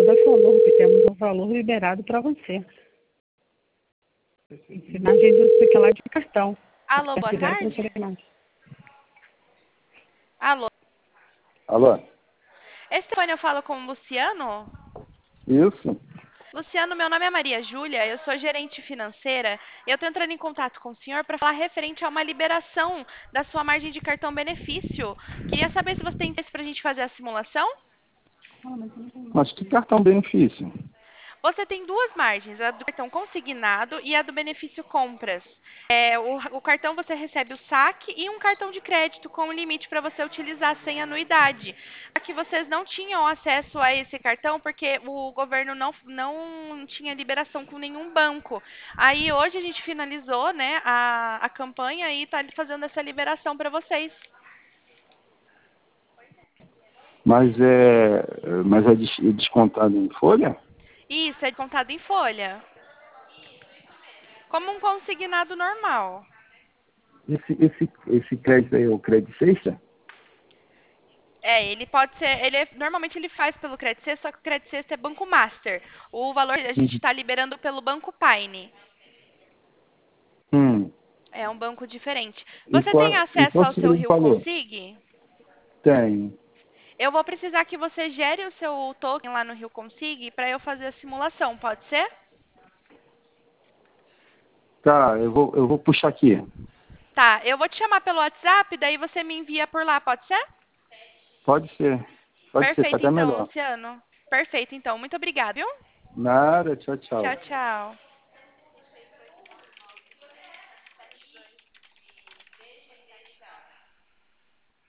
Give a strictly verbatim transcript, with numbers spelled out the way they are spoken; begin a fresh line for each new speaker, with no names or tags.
toda falou que temos um valor liberado para você. Imagem do sei lá de cartão.
Alô, boa tarde. Alô.
Alô?
Esse telefone eu falo com o Luciano?
Isso.
Luciano, meu nome é Maria Júlia, eu sou gerente financeira e eu estou entrando em contato com o senhor para falar referente a uma liberação da sua margem de cartão benefício. Queria saber se você tem interesse para a gente fazer a simulação?
Mas que cartão benefício?
Você tem duas margens, a do cartão consignado e a do benefício compras. É, o, o cartão você recebe o saque e um cartão de crédito com limite para você utilizar sem anuidade. Só que vocês não tinham acesso a esse cartão porque o governo não, não tinha liberação com nenhum banco. Aí hoje a gente finalizou, né, a, a campanha e está fazendo essa liberação para vocês.
Mas é, mas é des- descontado em folha?
Isso, é contado em folha. Como um consignado normal.
Esse, esse, esse crédito aí é o crédito sexta?
É, ele pode ser, ele é- normalmente ele faz pelo Credit Sexta, só que o Credit Sexta é Banco Master. O valor a gente
Uhum.
está liberando pelo Banco Paine.
Hum.
É um banco diferente.
E
Você tem
qual, e
acesso
qual
ao seu
seria o
Rio
valor?
Consig?
Tem.
Eu vou precisar que você gere o seu token lá no Rio Consig para eu fazer a simulação, pode ser?
Tá, eu vou, eu vou puxar aqui.
Tá, eu vou te chamar pelo WhatsApp, daí você me envia por lá, pode ser?
Pode ser. Pode ser, fica
Perfeito
até
então,
melhor.
Luciano. Perfeito então, muito obrigada, viu?
Nada, tchau, tchau.
Tchau, tchau.